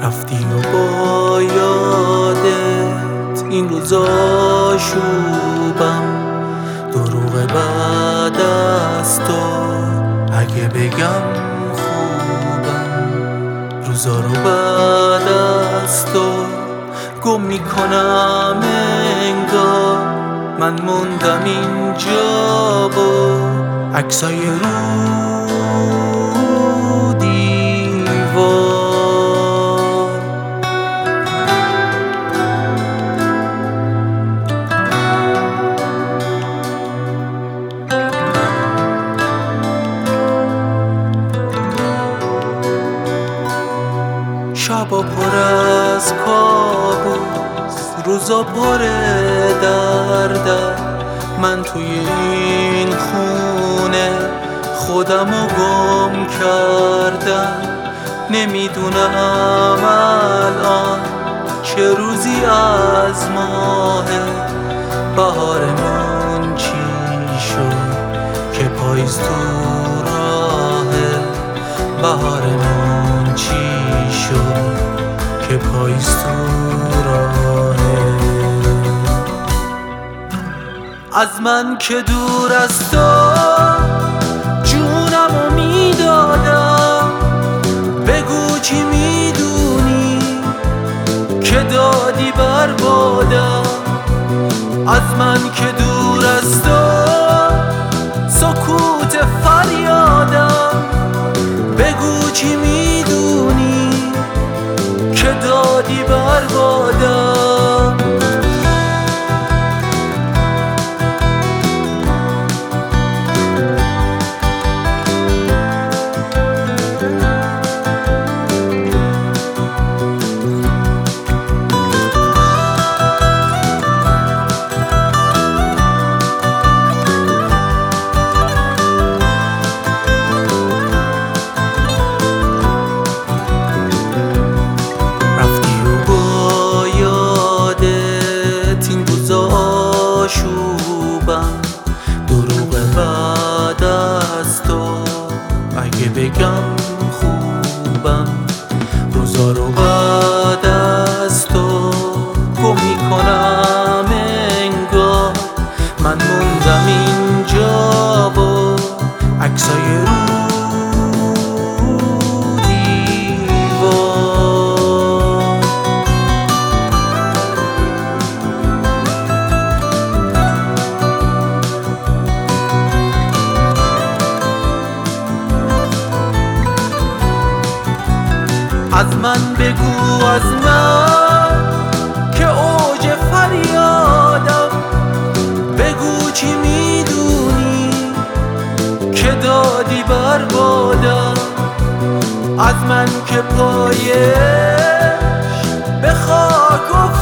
رفتی و با یادت این روزا شوبم، دروغ بعد از تو اگه بگم خوبم. روزا رو بعد از تو گم میکنم انگار، من موندم اینجا با عکسای رو دیوار. شبا پر از کابوس، روزا پر دردم، من توی این خونه خودمو گم کردم. نمیدونم الان چه روزی از ماهه، بهارمون چی شد که پاییز تو راهه. بهارمون چی شد که پاییز تو راهه. از من که دور از تو جونمو میدادم، بگو چی میدونی که دادی بربادم. از من که دور از تو سکوت فریادم، بگو چی میدونی که دادی بربادم. دروغ بعد از تو اگه بگم خوبم. روزا رو بعد از تو گم میکنم انگار، من موندم اینجا با عکسای رو دیوار. از من بگو، از من که اوج فریادم، بگو چی میدونی که دادی بربادم. از من که پایش به خاک